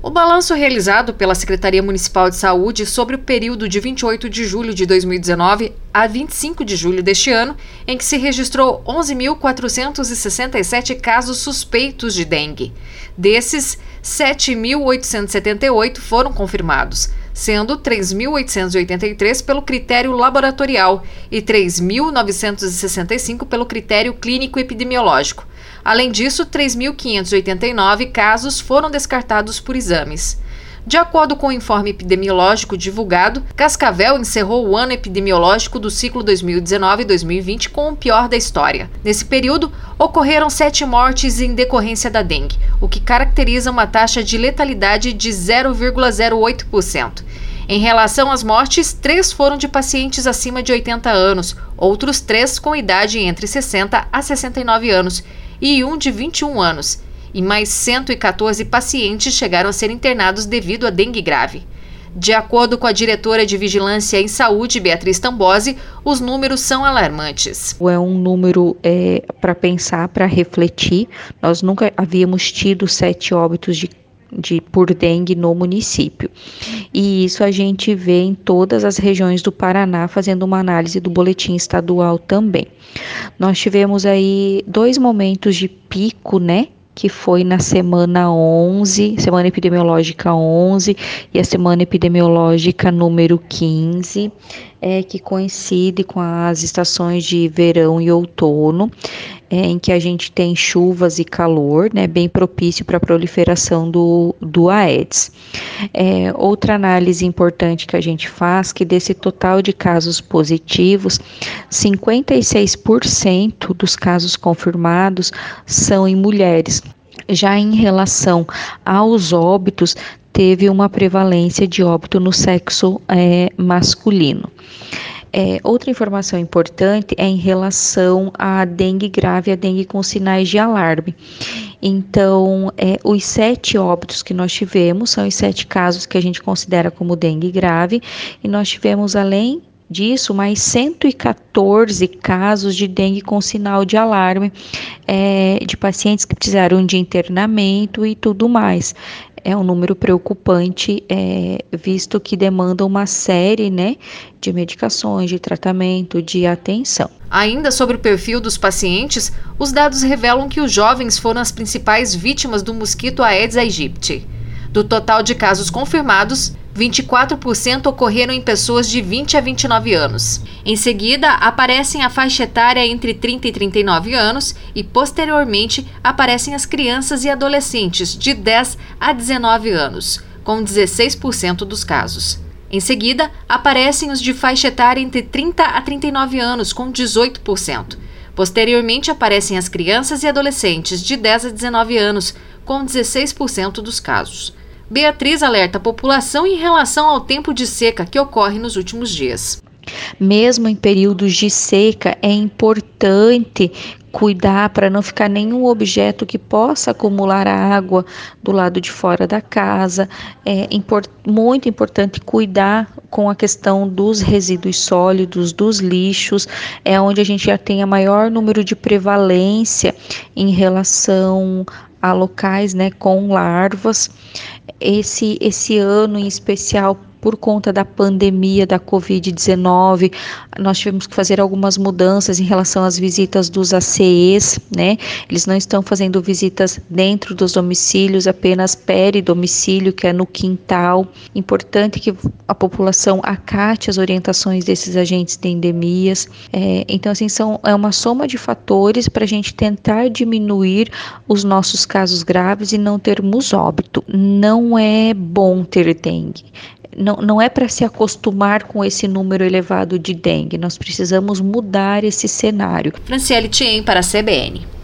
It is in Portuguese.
O balanço realizado pela Secretaria Municipal de Saúde sobre o período de 28 de julho de 2019 a 25 de julho deste ano, em que se registrou 11.467 casos suspeitos de dengue. Desses, 7.878 foram confirmados, sendo 3.883 pelo critério laboratorial e 3.965 pelo critério clínico-epidemiológico. Além disso, 3.589 casos foram descartados por exames. De acordo com o informe epidemiológico divulgado, Cascavel encerrou o ano epidemiológico do ciclo 2019-2020 com o pior da história. Nesse período, ocorreram 7 mortes em decorrência da dengue, o que caracteriza uma taxa de letalidade de 0,08%. Em relação às mortes, 3 foram de pacientes acima de 80 anos, outros 3 com idade entre 60 a 69 anos e um de 21 anos. E mais 114 pacientes chegaram a ser internados devido à dengue grave. De acordo com a diretora de Vigilância em Saúde, Beatriz Tambosi, os números são alarmantes. É um número para pensar, para refletir. Nós nunca havíamos tido 7 óbitos por dengue no município. E isso a gente vê em todas as regiões do Paraná, fazendo uma análise do boletim estadual também. Nós tivemos aí 2 momentos de pico, que foi na semana 11, semana epidemiológica 11 e a semana epidemiológica número 15, que coincide com as estações de verão e outono, em que a gente tem chuvas e calor, bem propício para a proliferação do Aedes. Outra análise importante que a gente faz, que desse total de casos positivos, 56% dos casos confirmados são em mulheres. Já em relação aos óbitos, teve uma prevalência de óbito no sexo masculino. Outra informação importante é em relação à dengue grave e à dengue com sinais de alarme. Então, os 7 óbitos que nós tivemos são os 7 casos que a gente considera como dengue grave, e nós tivemos, além disso, mais 114 casos de dengue com sinal de alarme, de pacientes que precisaram de internamento e tudo mais. É um número preocupante, visto que demanda uma série, de medicações, de tratamento, de atenção. Ainda sobre o perfil dos pacientes, os dados revelam que os jovens foram as principais vítimas do mosquito Aedes aegypti. Do total de casos confirmados, 24% ocorreram em pessoas de 20 a 29 anos. Em seguida, aparecem a faixa etária entre 30 e 39 anos e, posteriormente, aparecem as crianças e adolescentes de 10 a 19 anos, com 16% dos casos. Em seguida, aparecem os de faixa etária entre 30 a 39 anos, com 18%. Posteriormente, aparecem as crianças e adolescentes de 10 a 19 anos, com 16% dos casos. Beatriz alerta a população em relação ao tempo de seca que ocorre nos últimos dias. Mesmo em períodos de seca, é importante cuidar para não ficar nenhum objeto que possa acumular água do lado de fora da casa. Muito importante cuidar com a questão dos resíduos sólidos, dos lixos, onde a gente já tem a maior número de prevalência em relação a locais, com larvas. Esse ano em especial, por conta da pandemia da Covid-19, nós tivemos que fazer algumas mudanças em relação às visitas dos ACEs, Eles não estão fazendo visitas dentro dos domicílios, apenas peridomicílio, que é no quintal. Importante que a população acate as orientações desses agentes de endemias. Então, assim, é uma soma de fatores para a gente tentar diminuir os nossos casos graves e não termos óbito. Não é bom ter dengue. Não é para se acostumar com esse número elevado de dengue. Nós precisamos mudar esse cenário. Franciele Thiem para a CBN.